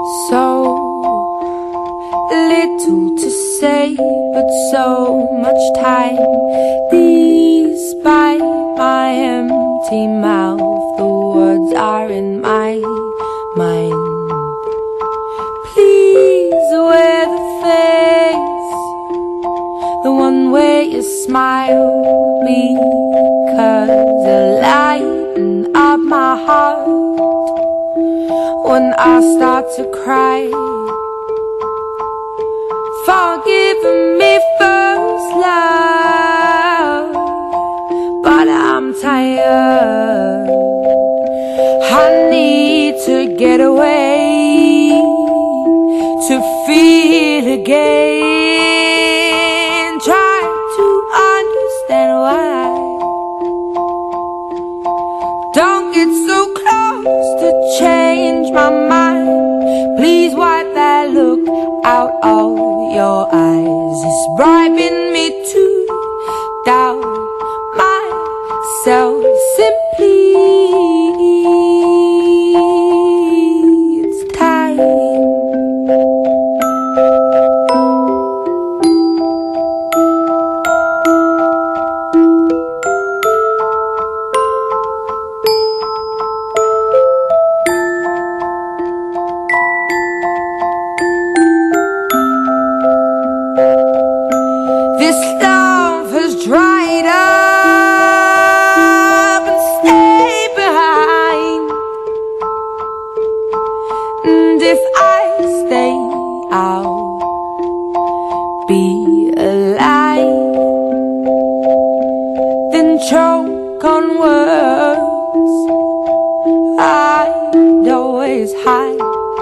So little to say, but so much time. Despite my empty mouth, the words are in my mind. Please wear the face, the one where you smile, because it lighten up my heart when I start to cry. Forgive me first, love, but I'm tired. I need to get away, to feel again. Try to understand why. Don't get so close to change my mind. Please wipe that look out of your eyes. It's bribing me to doubt myself. Simply, it's time. This love has dried up and stayed behind. And if I stay, I'll be alive. Then choke on words I'd always hide.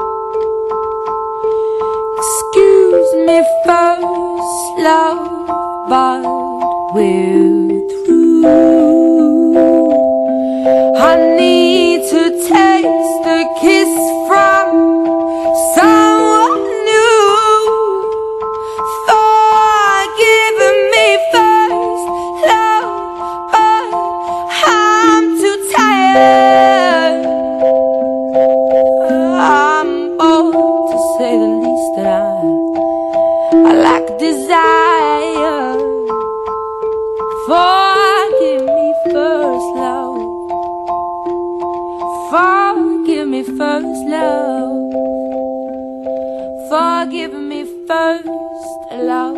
Excuse me first, love, but we're through. I need to taste a kiss from someone new. Forgive me first, love, but I'm too tired. I'm bold to say the least, that I lack desire. Forgive me first, love. Forgive me first, love. Forgive me first, love.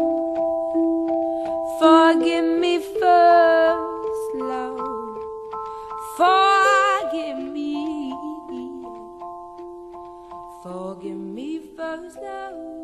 Forgive me first, love. Forgive me. Forgive me first, love.